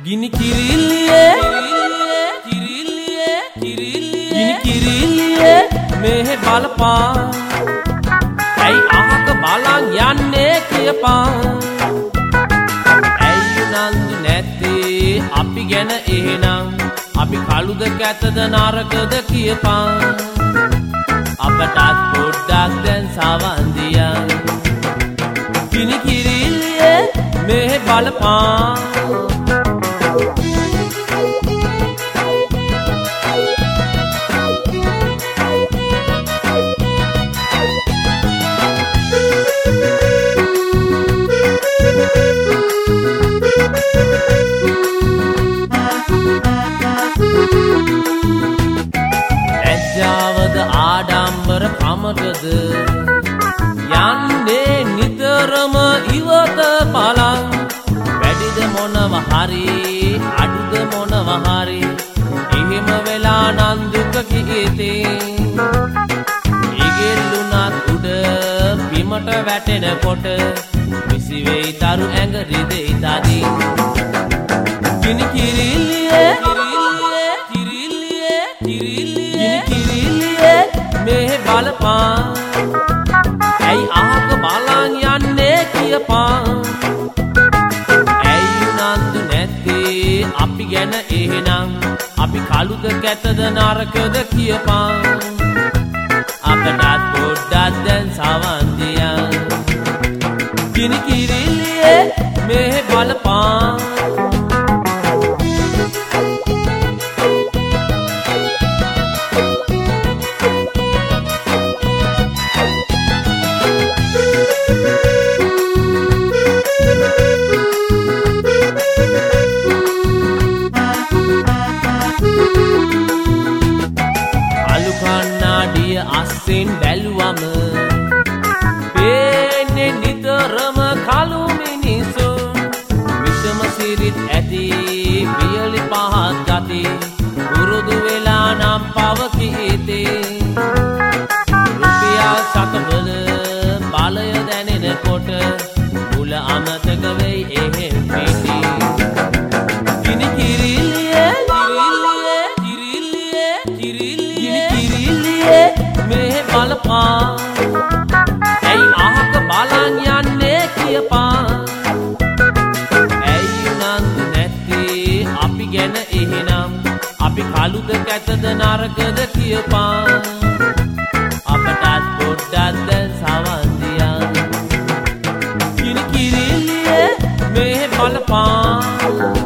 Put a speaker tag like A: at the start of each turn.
A: Gini kirilliye Gini kirilliye mehe balapaan Ai ahaka balan yanne kiyapaan Ai nandu නැtte අපි ගැන එහෙනම් අපි කළුද කැතද නරකද කියපන් අපටත් පොඩ්ඩක් දැන් සවන් දියන් Gini kirilliye mehe balapaan ලැජ්ජාවද ආඩම්බර කමටද යන්නේ නිතරම ඉවත බලන් වැඩිද මොනව හරි අඩුද මොනව හරි එහෙම වෙලා නම් දුක කිහිතේ ඉගෙල්ලුණත් උඩ බිමට වැටෙනකොට විසි වෙයි තරු ඇඟ රිදෙයි තදින් Gini kirilliye Gini kirilliye mehe balapaan Ai ahaka balan yanne kiyapaan Ai unandu නැtte අපි ගැන එහෙනම් අපි කළුද කැතද නරකද කියපන් අපටත් පොඩ්ඩක් දැන් සවන් දියන් Gini kirilliye mehe balapaan කන්නාඩිය අස්සෙන් බැලුවම පේන්නේ නිතරම කළු මිනිසුන් විෂම සිරිත් ඇති වියලි පහත් ගති පුරුදු වෙලා නම් පව කීතේ රුපියල් සතවල බලය දැනෙනකොට මුල අමතක වෙයි එහෙම් පිටි Gini kirilliye mehe balapaan Ai ahaka balan yanne kiyapaan Ai unandu නැtte අපි ගැන එහෙනම් අපි කළුද කැතද නරකද කියපන් අපටත් පොඩ්ඩක් දැන් සවන් දියන් Gini kirilliye mehe balapaan